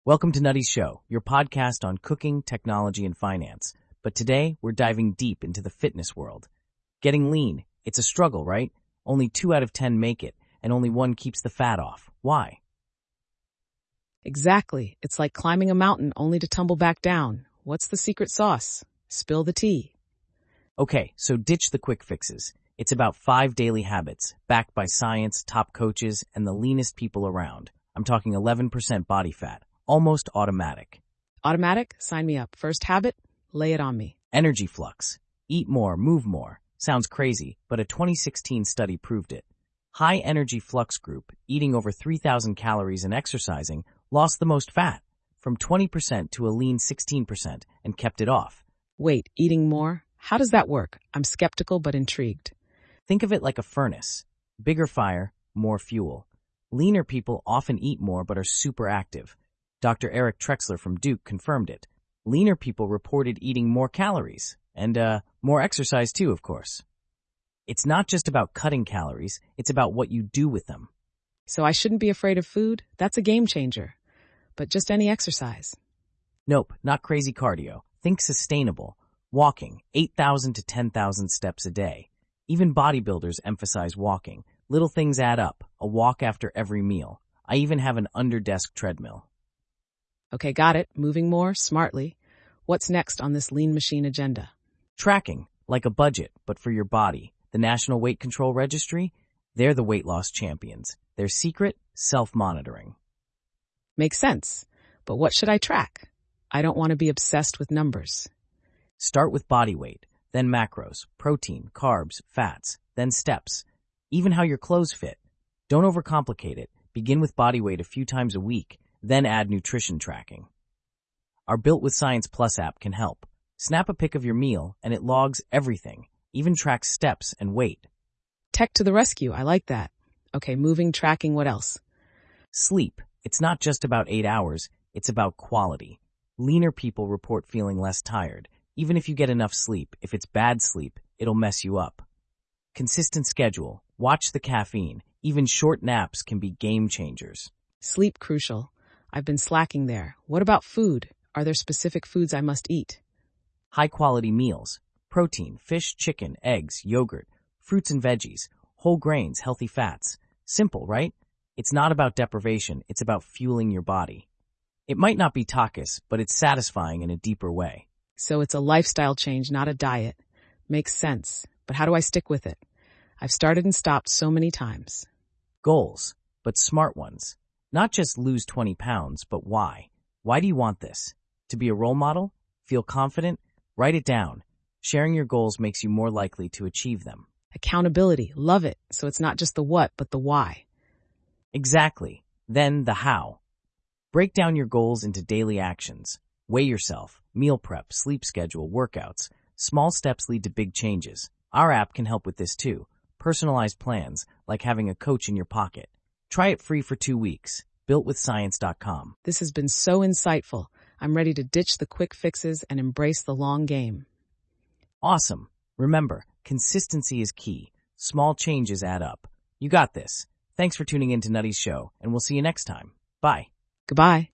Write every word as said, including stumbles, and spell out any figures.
Welcome to Nutty's Show, your podcast on cooking, technology, and finance. But today, we're diving deep into the fitness world. Getting lean, it's a struggle, right? Only two out of ten make it, and only one keeps the fat off. Why? Exactly. It's like climbing a mountain only to tumble back down. What's the secret sauce? Spill the tea. Okay, so ditch the quick fixes. It's about five daily habits, backed by science, top coaches, and the leanest people around. I'm talking eleven percent body fat. Almost automatic. Automatic? Sign me up. First habit? Lay it on me. Energy flux. Eat more, move more. Sounds crazy, but a twenty sixteen study proved it. High energy flux group, eating over three thousand calories and exercising, lost the most fat, from twenty percent to a lean sixteen percent, and kept it off. Wait, eating more? How does that work? I'm skeptical but intrigued. Think of it like a furnace. Bigger fire, more fuel. Leaner people often eat more but are super active. Doctor Eric Trexler from Duke confirmed it. Leaner people reported eating more calories, and uh, more exercise too, of course. It's not just about cutting calories, it's about what you do with them. So I shouldn't be afraid of food? That's a game changer. But just any exercise. Nope, not crazy cardio. Think sustainable. Walking, eight thousand to ten thousand steps a day. Even bodybuilders emphasize walking. Little things add up. A walk after every meal. I even have an under-desk treadmill. Okay, got it. Moving more, smartly. What's next on this lean machine agenda? Tracking, like a budget, but for your body. The National Weight Control Registry, they're the weight loss champions. Their secret, self-monitoring. Makes sense. But what should I track? I don't want to be obsessed with numbers. Start with body weight, then macros, protein, carbs, fats, then steps. Even how your clothes fit. Don't overcomplicate it. Begin with body weight a few times a week. Then add nutrition tracking. Our Built with Science Plus app can help. Snap a pic of your meal and it logs everything, even tracks steps and weight. Tech to the rescue. I like that. Okay, moving, tracking, what else? Sleep. It's not just about eight hours, it's about quality. Leaner people report feeling less tired. Even if you get enough sleep, if it's bad sleep, it'll mess you up. Consistent schedule. Watch the caffeine. Even short naps can be game changers. Sleep crucial. I've been slacking there. What about food? Are there specific foods I must eat? High-quality meals. Protein, fish, chicken, eggs, yogurt, fruits and veggies, whole grains, healthy fats. Simple, right? It's not about deprivation, it's about fueling your body. It might not be tacos, but it's satisfying in a deeper way. So it's a lifestyle change, not a diet. Makes sense. But how do I stick with it? I've started and stopped so many times. Goals, but smart ones. Not just lose twenty pounds, but why? Why do you want this? To be a role model? Feel confident? Write it down. Sharing your goals makes you more likely to achieve them. Accountability. Love it. So it's not just the what, but the why. Exactly. Then the how. Break down your goals into daily actions. Weigh yourself, meal prep, sleep schedule, workouts. Small steps lead to big changes. Our app can help with this too. Personalized plans, like having a coach in your pocket. Try it free for two weeks. built with science dot com. This has been so insightful. I'm ready to ditch the quick fixes and embrace the long game. Awesome. Remember, consistency is key. Small changes add up. You got this. Thanks for tuning in to Nutty's Show, and we'll see you next time. Bye. Goodbye.